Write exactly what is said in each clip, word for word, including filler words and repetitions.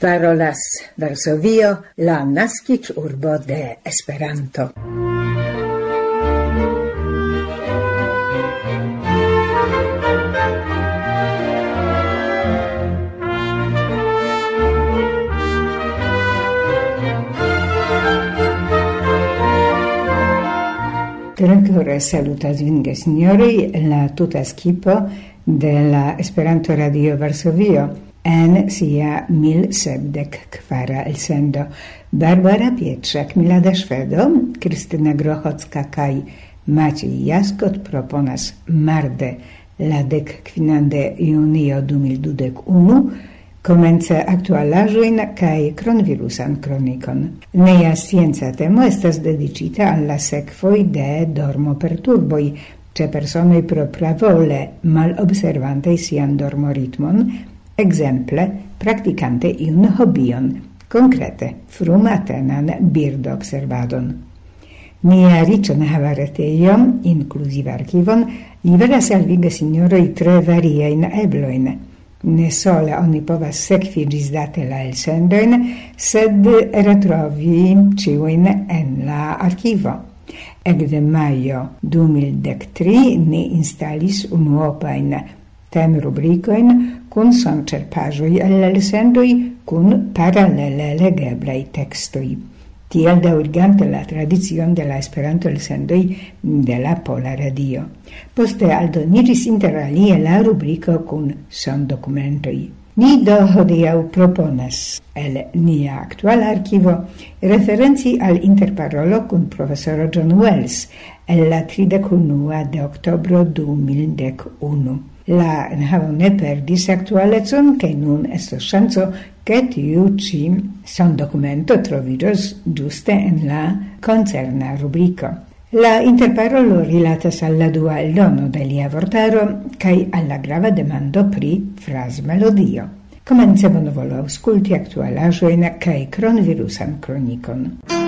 Parolas Varsovio, la naskiĝurbo de Esperanto. Direttore salutas vin, signori, la tuta skipo de la Esperanto Radio Varsovio en sia mil sepdek kvara elsendo. Barbara Pietrzak, Milada Szwedo, Krystyna Grochocka kaj Maciej Jaskot proponas marde la dek kvinande junio du mil dudek unu komence aktualaĵojn kaj kronvirusan kronikon. Nia scienca temo estas dedicita al la sekvoj de dormoperturboj ĉe personoj propravole malobservante sian dormoritmon, ekzemple praktikante iun hobion, konkrete frumatenan birdobservadon. Nia riĉenhava retejo, inkluzive arkivon, liveras al vi, gesinjoroj, tre variajn eblojn. Ne sole oni povas sekvi ĝisdate la elsendojn, sed retrovi ĉiujn en la arkivo. Ekde majo du mil dek tri ni instalis unuopajn temrubrikojn kun sonĉerpaĵoj el la elsendoj kun paralele legeblaj tekstoj. Tiel daŭrigante la tradicion de la Esperanto elsendoj de la Pola Radio. Poste aldoniĝis inter alie la rubriko kun sondokumentoj. Ni do hodiaŭ proponas el nia aktuala arkivo referenci al interparolo kun profesoro John Wells el la tridek unua de oktobro du mil dek unu. La enhavo ne perdis aktualecon, kaj nun estos ŝanco ke tiu ĉi sondokumento troviĝos ĝuste en la koncerna rubriko. La interparolo rilatas al la dua eldono de lia vortaro kaj al la grava demando pri frazmelodio. Komence bonvolu aŭskulti aktualaĵojn kaj kronvirusan kronikon.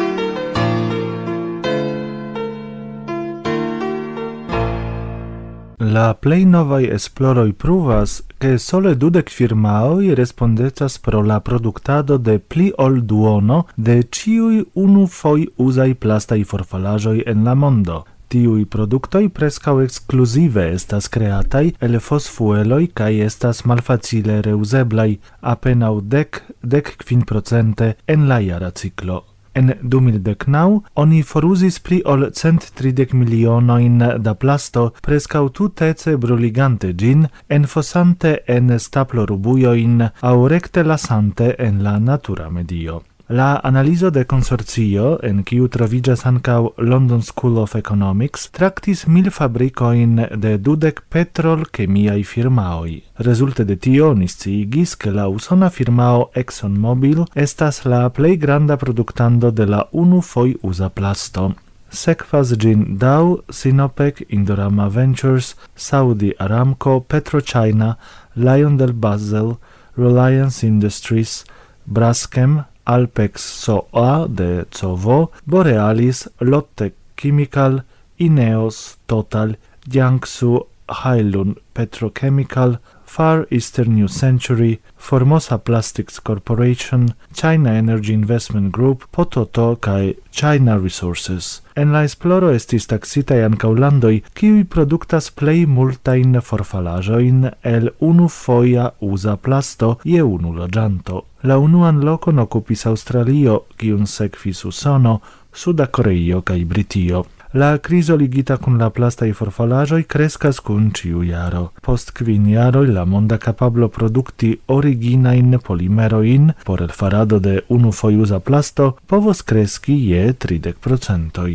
La plej novaj esploroj pruvas, ke sole dudek firmaoj respondecas pro la produktado de pli ol duono de ĉiuj unufoj-uzaj plastaj forfalaĵoj en la mondo. Tiuj produktoj preskaŭ ekskluzive estas kreataj el fosfueloj kaj estas malfacile reuzeblaj, apenaŭ dek dek kvin procente en la jara ciklo. En du mil dek naŭ oni foruzis pli ol cent tridek milionojn da plasto, preskaŭ tutece bruligante ĝin, enfosante en staplorubujojn aŭ rekte lasante en la natura medio. La analizo de konsorcio, en kiu troviĝas ankaŭ London School of Economics, traktis mil fabrikojn de dudek petrol-kemiaj firmaoj. Rezulte de tio oni sciigis, ke la usona firmao ExxonMobil estas la plej granda produktando de la unufoj-uza plasto. Sekvas ĝin Dow, Sinopec, Indorama Ventures, Saudi Aramco, PetroChina, LyondellBasell, Reliance Industries, Braskem, Alpex S O A de Covo, Borealis, Lotte Chemical, Ineos, Total, Jiangsu, Hailun Petrochemical, Far Eastern New Century, Formosa Plastics Corporation, China Energy Investment Group, Pototo kaj China Resources. En la esploro estis taksitaj ankaŭ landoj, kiuj produktas plej multajn forfalaĵojn el unufoja uza plasto je unu loĝanto. La unuan lokon okupis Aŭstralio, kiun sekvis Usono, Suda Koreio kaj Britio. La krizo ligita kun la plastaj forfalaĵoj kreskas kun ĉiu jaro. Post kvin jaroj la monda kapablo produkti originajn polimerojn por elfarado de unufojuza plasto povos kreski je tridek procentoj.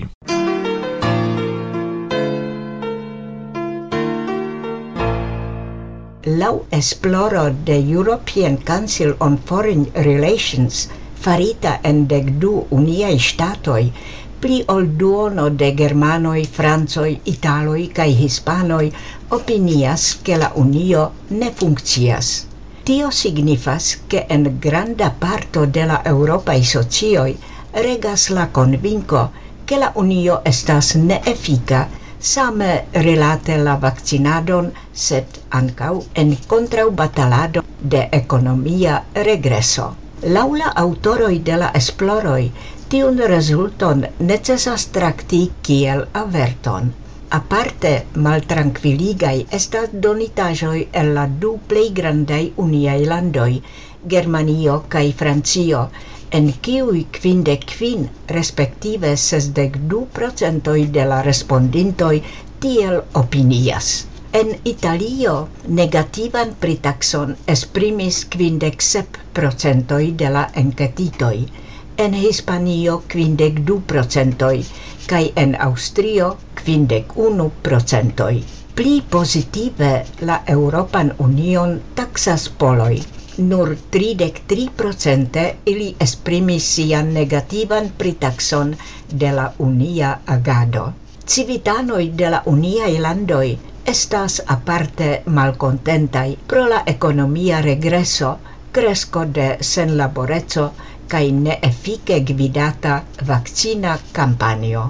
Laŭ esploro de European Council on Foreign Relations farita en dek du uniaj ŝtatoj, pli ol duono de germanoj, francoj, italoj kaj hispanoj opinias, ke la Unio ne funkcias. Tio signifas, ke en granda parto de la eŭropaj socioj regas la konvinko, ke la Unio estas neefika, same relate la vakcinadon, sed ankaŭ en kontraŭbatalado de ekonomia regreso. Laŭ la aŭtoroj de la esploroj, tiun rezulton necesas trakti kiel averton. Aparte maltrankviligai estas donitaĵoj el la du plej grandaj uniaj landoj, Germanio kaj Francio, en kiuj kvindek kvin respektive sesdek du procentoj de la respondintoj tiel opinias. En Italio negativan pritaxon esprimis kvindek sep procentoj de la enketitoj, en Hispanio kvindek du procentoj, kaj en Aŭstrio kvindek unu procentoj. Pli pozitive la Eŭropan Union taksas poloj. Nur tridek tri procente ili esprimis sian negativan pritaxon de la unia agado. Civitanoj de la uniaj landoj estas aparte malkontentaj pro la ekonomia regreso, kresko de senlaboreco kaj neefike gvidata vakcina kampanjo.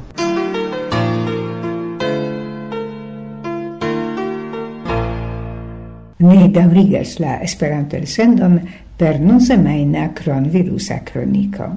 Ni daŭrigas la Esperanto-elsendon per nunsemajna kronvirusa kroniko.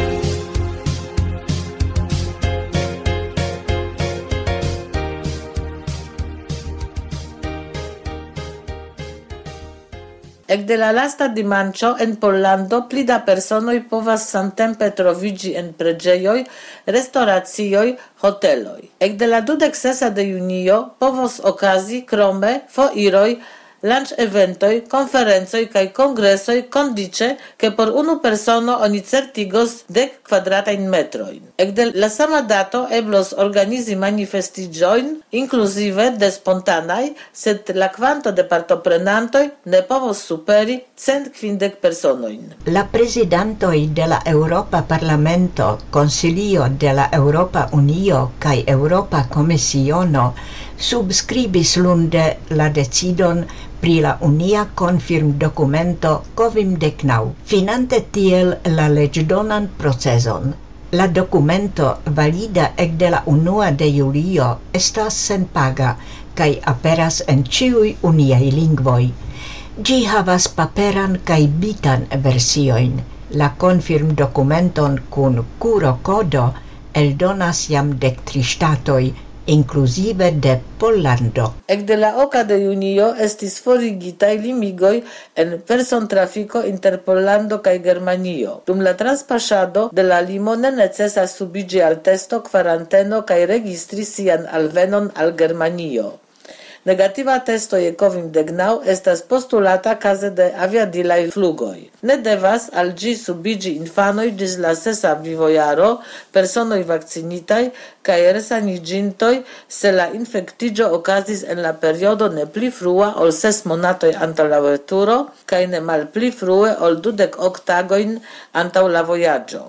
Ekde la lasta dimanĉo en Pollando pli da personoj povas samtempe troviĝi en preĝejoj, restoracioj, hoteloj. Ekde la dudek sesa de junio povos okazi krome foiroj, lunch-eventoj, konferencoj kaj kongresoj kondiĉe, ke por unu persono oni certigos dek kvadratajn metrojn. Ekde la sama dato eblos organizi manifestiĝojn, inkluzive de spontanaj, sed la kvanto de partoprenantoj ne povos superi cent kvindek personojn. La prezidantoj de la Eŭropa Parlamento, Konsilio de la Eŭropa Unio kaj Eŭropa Komisiono subskribis lunde la decidon pri la unia konfirmdokumento Kovimdeknaŭ, finante tiel la leĝdonan proceson. La dokumento, valida ekde la unua de julio, estas senpaga kaj aperas en ĉiuj uniaj lingvoj. Ĝi havas paperan kaj bitan versiojn. La konfirmdokumenton kun kuro-kodo eldonas jam dek tri ŝtatoj, inclusive de Pollando. Ekde la oka de junio estis forigitaj limigoj en persontrafiko inter Pollando kaj Germanio. Dum la transpaŝado de la limo ne necesas subiĝi al testo, kvaranteno kaj registri sian alvenon al Germanio. Negativa testo je Kovimdeknaŭ estas postulata kaze de aviadilaj flugoj. Ne devas al ĝi subiĝi infanoj ĝis la sesa vivojaro, personoj vakcinitaj kaj resaniĝintoj, se la infektiĝo okazis en la periodo ne pli frua ol ses monatoj antaŭ la veturo kaj ne malpli frue ol dudek ok tagojn antaŭ la vojaĝo.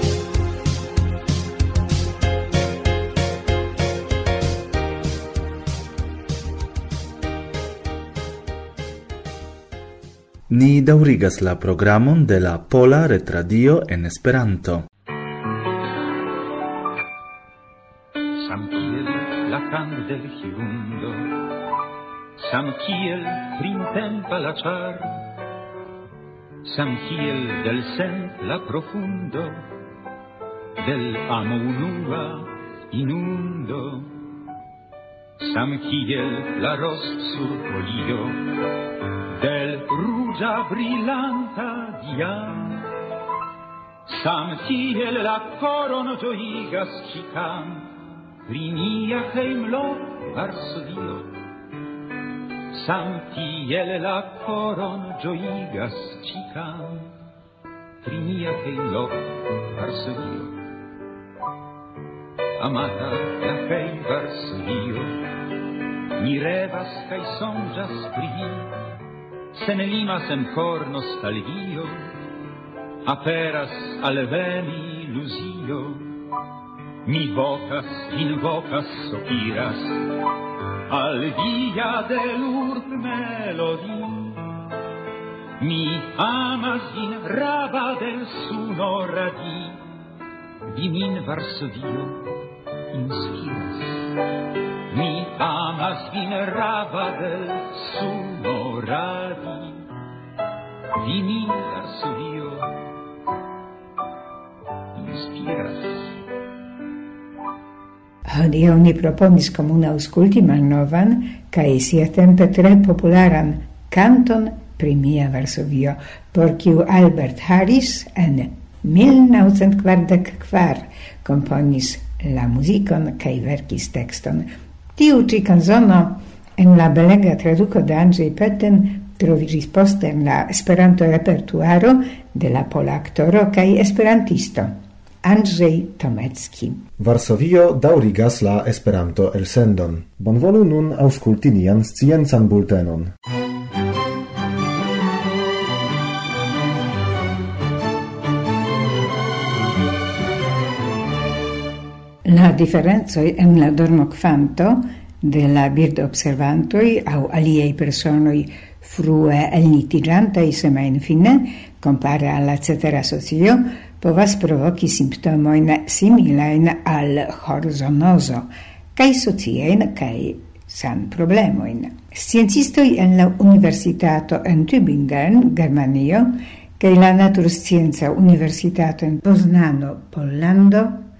Ni daŭrigas la programon de la Pola Retradio en Esperanto. Samkiel la kandelhirundo, samkiel printempa la ĉar, samkiel del sent la profundo, del amo unua inundo, samkiel la ros sur folio, del ruĝa brilanta diam, samkiel la koron ĝojigas ĉikan, pri nia hejmloko Varsovio, samkiel la koron ĝojigas ĉikan, pri nia hejmloko Varsovio. Amata la hejm Varsovio, ni revas kaj sonĝas pri vi, sen lima sen cor nostalgio, aperas alveni illusio, mi vocas, invocas, sopiras, al via del'urb melodi, mi amas vin rava del suno radi, vi min Varsovio inspiras, mi amas vin rava del suno radi, vi min Varsovio Hodiaŭ ni proponis komune aŭskulti malnovan kaj siatempe tre popularan kanton pri mia Varsovio, por kiu Albert Harris en mil naŭcent kvardek kvar komponis la muzikon kaj verkis tekston. Tiu ĉi kanzono en la belega traduko de Andrzej Petten troviĝis poste en la Esperanto-repertuaro de la pola aktoro kaj esperantisto Andrzej Tomecki. Varsovio daŭrigas la Esperanto-elsendon. Bonvolu nun aŭskulti nian sciencan bultenon. La diferencoj en la dormokvanto de la birdobservantoj aŭ aliaj personoj frue elnitiĝantaj semajnfine kompare al la cetera socio povas provoki simptomojn similajn al horzonozo kaj sociajn kaj sanproblemojn. Sciencistoj en la Universitato en Tübingen, Germanio, kaj la Naturscienca Universitato en Poznano, Pollando,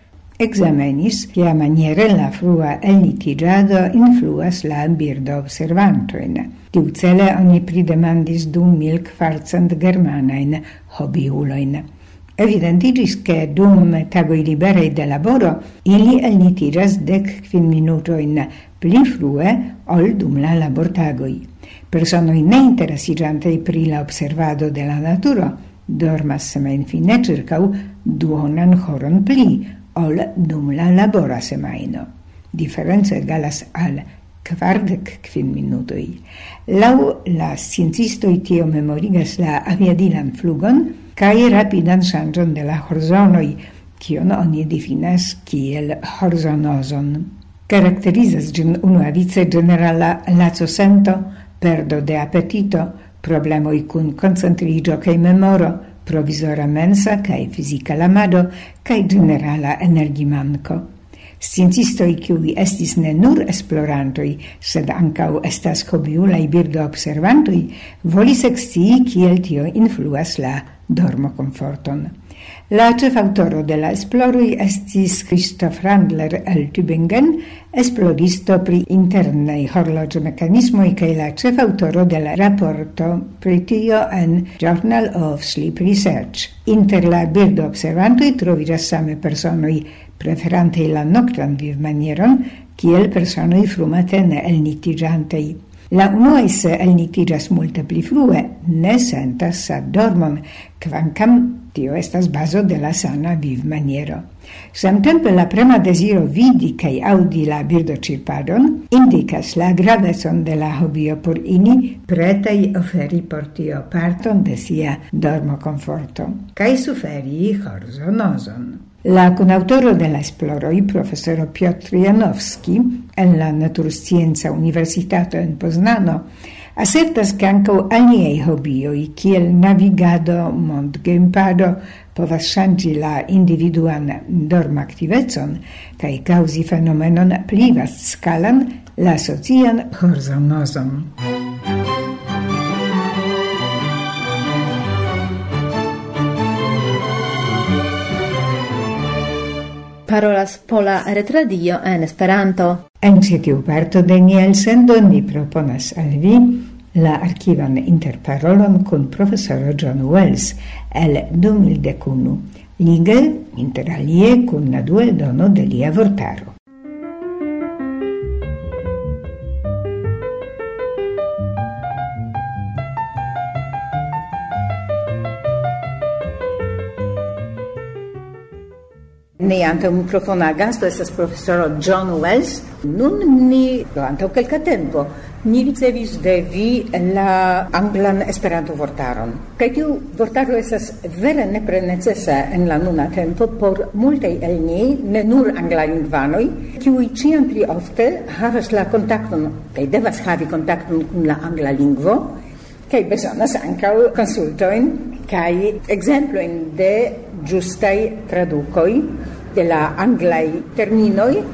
examenis kia maniere la frua elnitiĝado influas la birdoobservantojn. Tiucele oni pridemandis du mil kvarcent germanajn hobiulojn. Evidentiĝis, ke dum tagoj liberaj de laboro ili elnitiĝas dek kvin minutojn pli frue ol dum la labortagoj. Personoj neinteresiĝantaj pri la observado de la naturo dormas semajnfine ĉirkaŭ duonan horon pli ol dum la labora semajno. Diferenco egalas al kvardek kvin minutoj. Laŭ la sciencistoj tio memorigas la aviadilan flugon kaj rapidan ŝanĝon de la horzonoj, kion oni difinas kiel horzonozon. Karakterizas ĝin unuavice ĝenerala lacosento, perdo de apetito, problemoj kun koncentriĝo kaj memoro, provizora mensa kaj fizika lamado kaj ĝenerala energimanko. Sciencistoj, kiuj estis ne nur esplorantoj, sed ankaŭ estas hobiulaj birdoobservantoj, volis ekscii kiel tio influas la dormokomforton. La ĉefaŭtoro de la esploroj estis Christoph Randler el Tübingen, esploristo pri internaj horloĝmekanismoj kaj la ĉefaŭtoro de la raporto pri tio en Journal of Sleep Research. Inter la birdoobservantoj troviĝas same personoj preferante la noctan vivmanieron, kiel personoj frumatene elnitiĝantaj. La unuaj se elnitiĝas multe pli frue, ne sentas dormon, kvankam tio estas bazo de la sana vivmaniero. Samtempe la prema deziro vidi kaj aŭdi la birdoĉirpadon indikas la gravecon de la hobio por ili pretaj oferi por tio parton de sia dormokomforto kaj suferi horzonozon. La conautoro de la esploroj, profesoro Piotr Janowski, en la Naturscienca Universitato en Poznano, asertas ke ankaŭ aliaj hobioj, kiel navigado, montgrimpado, povas ŝanĝi la individuan dormaktivecon kaj kaŭzi fenomenon pli vastskalan, la socian horzonozon. Parolas Pola Retradio en Esperanto. En ĉi tiu parto de nia elsendo ni proponas al vi la arkivan interparolon kun profesoro John Wells el du mil dek unu, lige inter alie kun la dueldono de lia vortaro. Nia antaŭ mikrofona gasto estas profesoro John Wells. Nun ni, antaŭ kelka tempo, ni ricevis de vi la anglan Esperanto-vortaron. Kaj tiu vortaro estas vere nepre necesa en la nuna tempo por multaj el ni, ne nur anglalingvanoj, kiuj ĉiam pli ofte havas la kontakton kaj devas havi kontakton kun la angla lingvo, kaj bezonas ankaŭ konsultojn kaj ekzemplojn de ĝustaj tradukoj de la anglaj terminoj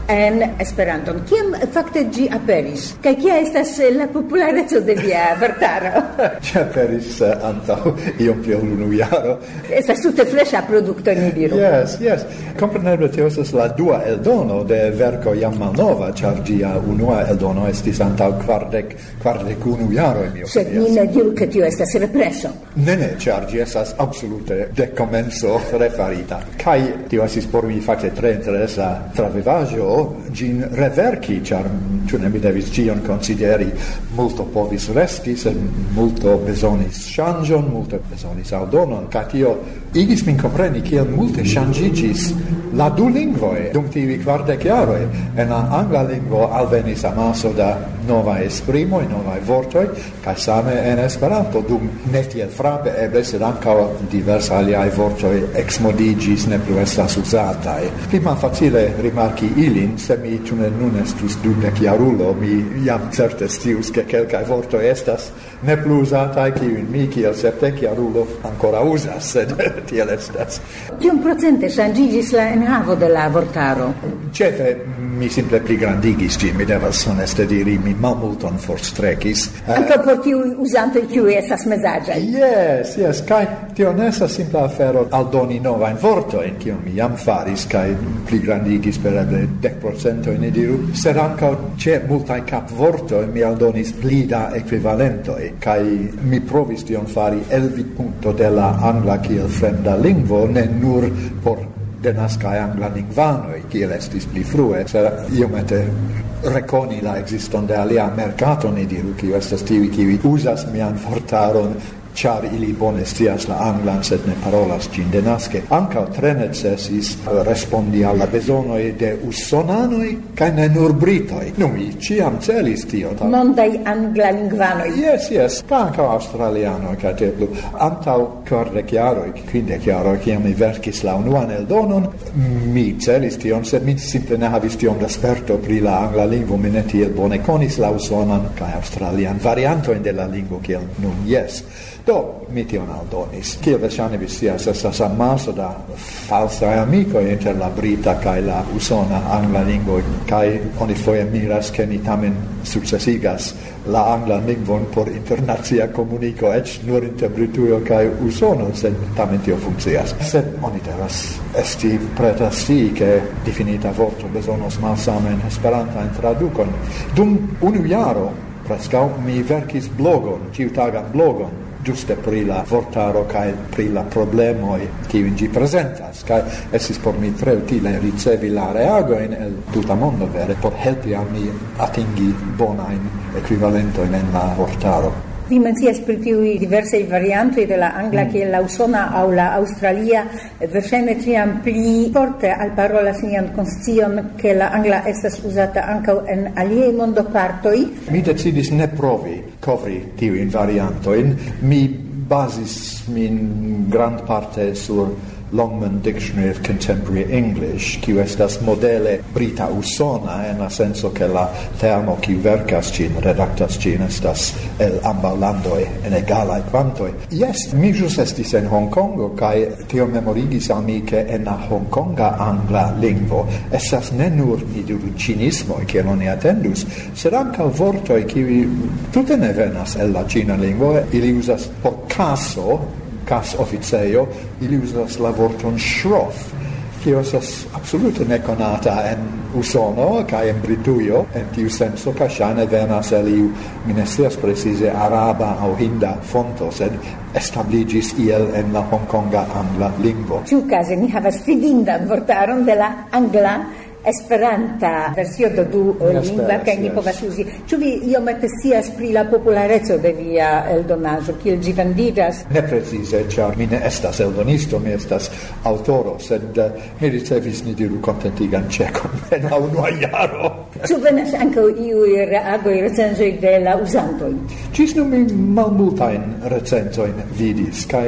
en Esperanton. Kiam fakte ĝi aperis? Kaj kia estas la populareco de via vortaro? Ĝi aperis uh, antaŭ iom pli ol unu jaro. Estas tute freŝa produkto, ni diru. Yes, yes. Kompreneble tio estas la dua eldono de verko jam malnova, ĉar ĝia unua eldono estis antaŭ kvardek kvardek unu jaroj. Sed ni ne diru ke tio estas represo. Ne, ne, ĉar ĝi estas absolute de komenco refarita. Kaj tio estis por mi fakte tre interesa travivaĵo ĝin reverki, ĉar ĉu ne mi devis ĉion konsideri, multo povis resti, sed multo bezonis ŝanĝon, multo bezonis aldonon, kaj tio igis min kompreni kiel multe ŝanĝiĝis la du lingvoj dum tiuj kvardek jaroj. En la angla lingvo alvenis amaso da novaj esprimoj, novaj vortoj, kaj same en Esperanto dum ne tiel frape eble, sed ankaŭ diversaj aliaj vortoj eksmodiĝis, ne plu estas uzataj. Pli malfacile rimarki ilin, se mi ĉu ne nun estus dudekjarulo, mi jam certe scius ke kelkaj vortoj estas ne plu uzataj, kiujn mi kiel sepdekjarulo ankoraŭ uzas, sed tiel estas. Kiom procente ŝanĝiĝis la enhavo de la vortaro? Ĉefe mi simple pligrandigis ĝin, mi devas honeste diri, mi malmulton forstrekis. Ankaŭ por tiuj uzantoj kiuj estas mezaĝaj. Yes, yes, kaj tio ne estas simpla afero aldoni novajn vortojn, kion mi jam faris, kaj pligrandigis per eble dek procento, ne diru, sed ankaŭ ĉe multaj kapvortoj mi aldonis pli da ekvivalentoj, kaj mi provis tion fari el vidpunkto de la angla kiel fremda lingvo, ne nur por denaskaj angla lingvanoj, kiel estis pli frue, sed iomete rekoni la existon de alia mercato, ne diru, kiu estas tiuj, kiuj uzas mian vortaron, ĉar ili bone scias la anglan, sed ne parolas ĝin denaske. Ankaŭ tre necesis respondi al la bezonoj de usonanoj kaj ne nur britoj. Nu, mi ĉiam celis tion. Mondaj anglalingvanoj. Yes, yes, kaj ankaŭ aŭstralianoj kaj tiel plu. Antaŭ kvardek jaroj, kvindek jaroj, kiam mi verkis la unuan eldonon, mi celis tion, sed mi simple ne havis tiom da sperto pri la angla lingvo, mi ne tiel bone konis la usonan kaj aŭstralian variantojn de la lingvo kiel nun, yes. Do, mi tion aldonis. Kiel verŝajne vi scias, estas amaso da falsaj amikoj inter la brita kaj la usona angla lingvoj, kaj oni foje miras, ke ni tamen sukcesigas la angla lingvon por internacia komuniko, eĉ nur inter Britujo kaj Usono, sed tamen tio funkcias. Sed oni devas esti preta scii, ke difinita vorto bezonos malsame Esperantajn tradukojn. Dum unu jaro preskaŭ mi verkis blogon, ĉiutagan blogon, giuste pri la vortaro kaj pri la problemoj kiujn ĝi prezentas, kaj estis por mi tre utile ricevi la reagojn el tuta mondo vere por helpi al mi atingi bonajn ekvivalentojn en la vortaro. Vi mencias pri tiuj diversaj variantoj de la angla mm. kiel la usona aŭ la aŭstralia, verŝajne ĉiam pli forte alparolas nian konscion, ke la angla estas uzata ankaŭ en aliaj mondopartoj. Mi decidis ne provi kovri tiujn variantojn. Mi bazis min grandparte sur Longman Dictionary of Contemporary English, kiu estas modele brita usona, en la senso ke la termo kiu verkas ĝin, redaktas ĝin, estas el ambaŭ landoj en egalaj kvantoj. Jes, mi ĵus estis en Hongkongo, kaj tio memorigis al mi, ke en la hongkonga angla lingvo estas ne nur, ni diru, ĉinismoj, kiel oni atendus, sed ankaŭ vortoj kiuj tute ne venas el la ĉina lingvo, ili uzas por kaso, cas officeio, ili uzas la vorton shroff, kio estas absolute nekonata en Usono kaj en Britujo, en tiu senso, kaj ŝajne venas el iu, mi ne scias precize, araba aŭ hinda fonto, sed establiĝis iel en la hongkonga angla lingvo. Ĉiukaze ni havas fidindan vortaron de la angla Esperanta versio de du lingva, kaj ni povas uzi. Ĉu vi iomete scias pri la populareco de via eldonaĵo, kiel ĝi vendiĝas? Ne precize, ĉar mi ne estas eldonisto, mi estas aŭtoro, sed uh, mi ricevis, ni diru, kontentigan ĉekon en la unua jaro. Ĉu venas ankaŭ iuj reagoj, recenzoj de la uzantoj? Ĝis nun mi malmultajn recenzojn vidis, kaj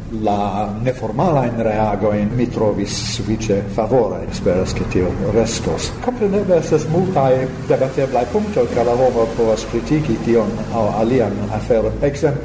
la neformalajn reagojn mi trovis sufiĉe favoraj, esperas ke tio restos. Kompreneble estas multaj debateblaj punktoj, kaj la homo povas kritiki tion aŭ alian aferon. Ekzemple,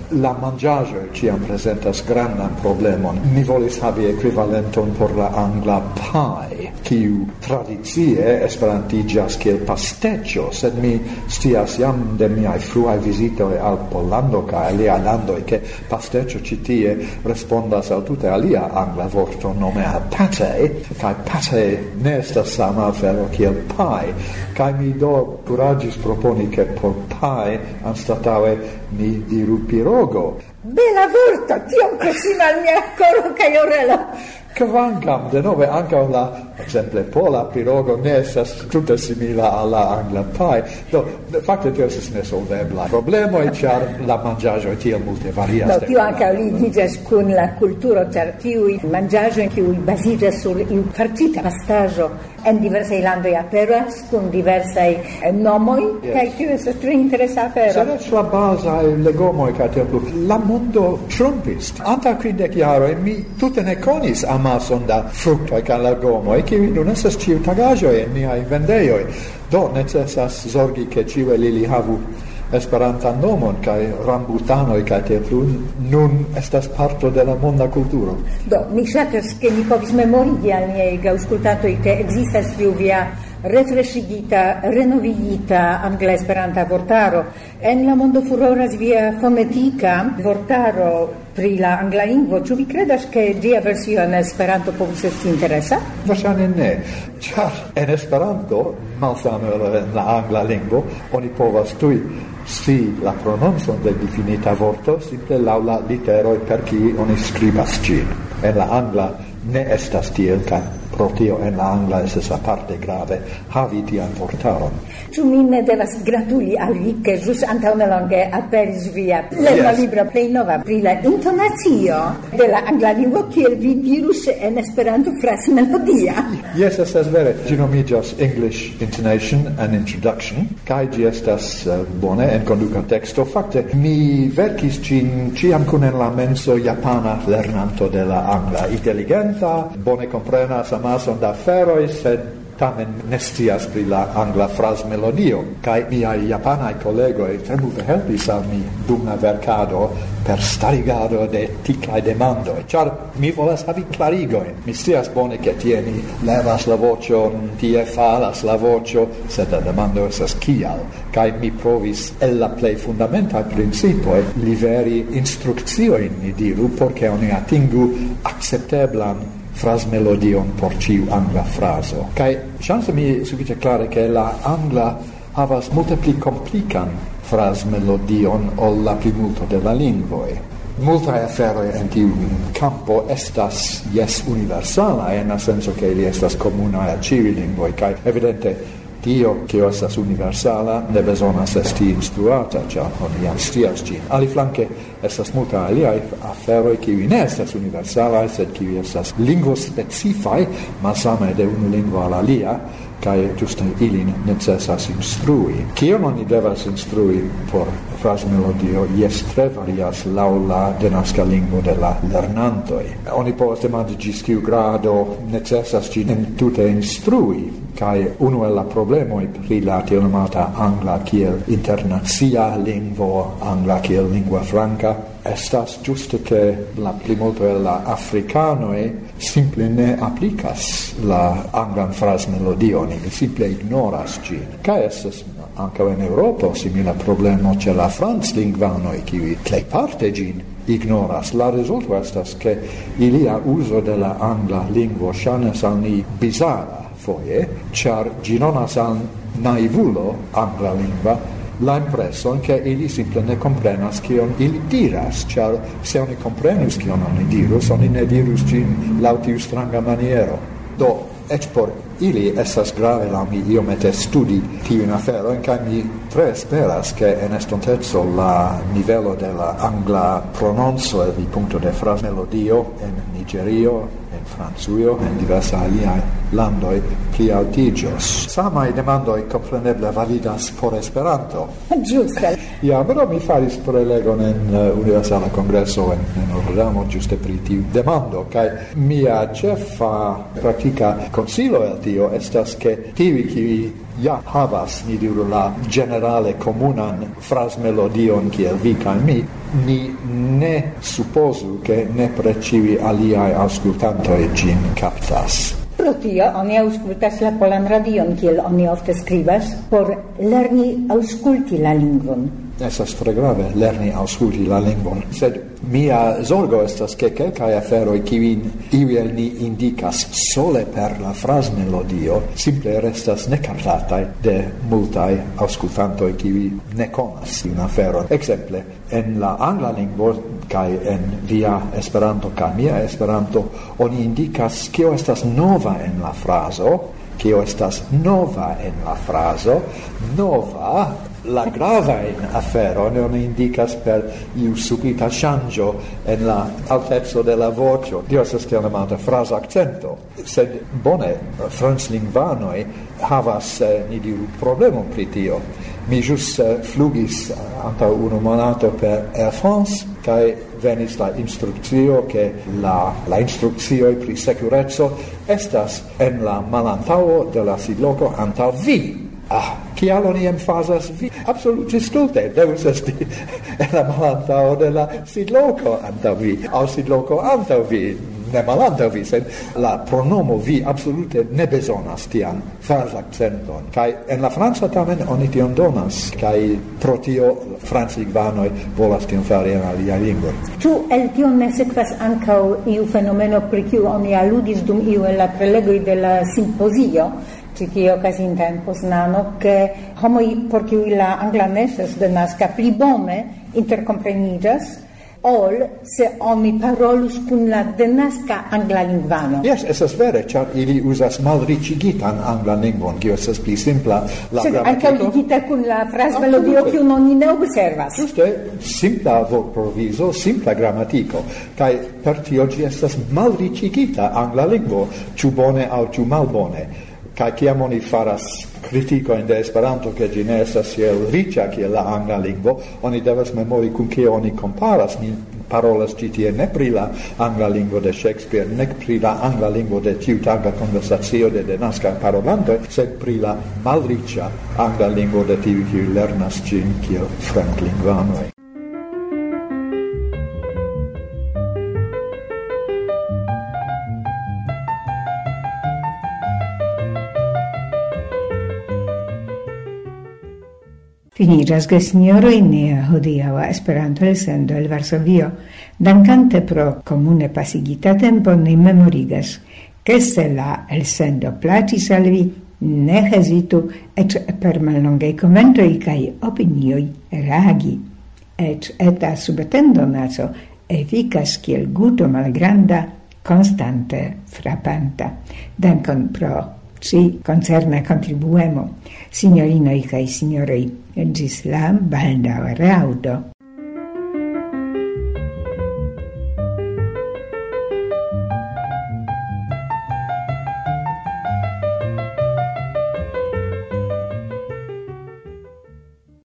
la mangiaggio ciam presentas grandan problemon. Mi volis havi equivalenton por la angla pie, kiu tradizie esperantigas kiel pastecio, sed mi stias jam de miai fruai visitoi al Pollando ca alia landoi, che pastecio citie respondas al tute alia angla vorto nomea pate, ca pate ne estas sama afero kiel pie, ca mi do curagis proponi che por pie anstataue mi diru pirogo. Bella vorto, tiom proxima al mia coro cae orelo. Kvankam, de nove, anca la, exemple, pola pirogo ne estas tutta simila alla angla pie. Do, facte tio estes nesolvebla. Problemo e char la mangiaggio tiel multe varias. Do, tio anca ligigas cun la culturo, char tiui mangiaggio in cui basigas sur in farcita pastaggio en diversai landoi aperas, cun diversai eh, nomoi, yes. Cae tio estes tre interesa afero. Sed la basa e legomoi, ca templu, la mondo trumpist. Anta quindec jaroi mi tutte ne conis amason da fructoi ca legomoi, che nun estes ciu tagagioi in miai vendeioi. Do, necessas zorgi che ciu lili havu esperantan nomon, cae rambutanoi, cae te plu, nun estas parto de la monda culturo. Do, mi shatas che mi povis memorigi al miei gauscultatoi che existas tiu via refresigita, renovigita angla esperanta vortaro. En la mondo furoras via fonetica vortaro pri la angla lingvo. Ĉu vi credas che ĝia versio en Esperanto povus esti interesa? Verŝajne ne, ĉar en Esperanto, malsame en la angla lingvo, oni povas tuj si la prononzon de difinita vorto simple laŭ la literoj per kiuj oni skribas ĝin. En la angla ne estas tiel, kaj pro tio en la angla estas aparte grave havi tian vortaron. Ĉu mi ne devas gratuli al vi, ke ĵus antaŭ nelonge aperis via lerna yes. libro plej nova pri la intonacio de la angla lingvo, kiel vi dirus en Esperanto frasmelodia. Yes, estas vere. Ĝi nomiĝas English Intonation and Introduction, kaj ĝi estas uh, bone en konduka teksto. Fakte, mi verkis ĝin ĉiam kun en la menso japana lernanto de la angla. Inteligenta, bone komprenas amason da aferoj, sed tamen ne scias pri la angla frasmelodio. Kaj miaj japanaj kolegoj tre multe helpis al mi dum la verkado per starigado de etikaj demandoj, ĉar mi volas havi klarigojn. Mi scias bone ke tie ni levas la voĉon, tie falas la voĉo, sed la demando estas kial. Kaj mi provis el la plej fundamentaj principoj liveri instrukciojn, ni diru, por ke oni atingu akcepteblan frasmelodion por ciu angla fraso. Kai chance mi sufiĉe klare ke la angla havas multe pli komplikan frasmelodion ol la plimulto de la lingvoj. Multaj aferoj en tiu campo estas jes universalaj en la senso ke ili estas komunaj al ĉiuj lingvoj, kaj evidente tio, kio estas universala, ne bezonas esti instruata, ĉar oni jam scias ĝin. Aliflanke estas multaj aliaj aferoj, kiuj ne estas universalaj, sed kiuj estas lingvospecifaj, malsame de unu lingvo al alia, kaj ĝuste ilin necesas instrui. Kion oni devas instrui por frasmelodio, jes tre varias laŭ la denaska lingvo de la lernantoj. Oni povas demandi ĝis kiu grado necesas ĝin entute instrui, kaj unu el la problemoj pri la tiel nomata angla kiel internacia lingvo, angla kiel lingua franca, estas ĝuste ke la plimulto el la afrikanoj simple ne aplikas la anglan frasmelodion, ili simple ignoras ĝin. Kaj estas ankaŭ en Eŭropo simila problemo ĉe la franclingvanoj, kiuj plejparte ĝin ignoras. La rezulto estas ke ilia uzo de la angla lingvo ŝajnas al ni bizara foje, ĉar ĝi donas al naivulo angla lingva la impreson che ili simple ne comprenas kion ili diras, ĉar se oni komprenus kion oni dirus, oni ne dirus ĝin laŭ tiu stranga maniero. Do, eĉ por ili estas grave laŭ mi iomete studi tiujn aferojn, kaj mi tre esperas ke en estonteco la nivelo de la angla prononco el punkto de frasmelodio en Nigerio, en Francujo, en diversaj aliaj landoj plialtiĝos. Samaj demandoj kompreneble validas por Esperanto. Ĝuste. Ja, però mi faris prelegon en uh, Universala Kongreso en, en Rotterdamo ĝuste pri tiu demando, kaj mia ĉefa praktika konsilo el tio estas che tivi qui ja havas, ni diru, la generale comunan frasmelodion kiel vi kaj mi, ni ne supposu che nepre ciui aliai auscultantoi gin captas. Pro tio, oni auscultas la polan radion, kiel oni ofte skribas, por lerni ausculti la lingvon. Estas tre grave lerni ausculti la lingvon, sed mia zorgo estas che kelkaj aferoj kiujn iuj ni indicas sole per la frasmelodio simple restas nekaptataj de multaj aŭskultantoj kiuj ne konas tiun aferon. Ekzemple, en la angla lingvo kaj en via Esperanto kaj mia Esperanto oni indicas kio estas nova en la frazo, kio estas nova en la frazo, nova la grava in afero non indicas per iu subita changio en la altezzo de la voce. Dio estas chiamata frasa accento. Sed bone, franslingvanoi havas, eh, ni diru, problemon pri tio. Mi jus eh, flugis anta unu monato per Air France, kai venis la instructio che la, la instructio pri securezzo estas en la malantao de la sidloco anta vi. Ah, kial oni emfasas vi? Absolute stulte, devus esti en la malantao de la sidloco anta vi, au sidloco anta vi, ne malantao vi, sed la pronomo vi absolute ne besonas tian fras accenton. Kai en la Franza tamen oni tion donas, kai pro tio franclingvanoi volas tion fari en alia lingvo. Ĉu el tio ne sekvas ankaŭ iu fenomeno pri kiu oni aludis dum iu el la prelegoj de la simpozio, che occasinta in Poznano, che homoi por cui la angla neses de nasca pli bone intercomprenigas, ol se oni parolus kun la denasca angla lingvano. Yes, esas vere, char ili usas malricigitan angla lingvon, kio estas pli simpla la Sed gramatiko. ankaŭ ligita kun la frasmelodio, kiun oni ne observas. Giuste, simpla vortprovizo, simpla gramatiko, kaj per tio ĝi estas malricigita angla lingvo, ĉu bone aŭ ĉu malbone. Kai kiam oni faras kritiko in de Esperanto che ĝi ne estas tiel riĉa kiel la angla lingvo, oni devas memori kun kio oni komparas. Ni parolas ĉi tie ne pri la angla lingvo de Shakespeare, nek pri la angla lingvo de ĉiutaga konversacio de denaskaj parolantoj, sed pri la malriĉa angla lingvo de tiuj kiuj lernas ĝin kiel fremdlingvanoj. Finiras, gesnioroi, nia hodiaŭa Esperanto-elsendo el Varsovio. Dankante pro komune pasigita tempo, ni memorigas, ke se la elsendo plaĉis al vi, ne hezitu eĉ per mallongaj komentoj kaj opinioj reagi. Eĉ eta subtendonaco efikas kiel guto malgranda, konstante frapanta. Dankon pro ci concerna contribuemo. Signorinoi kaj signoroi, ĝis la baldaŭa reaŭdo.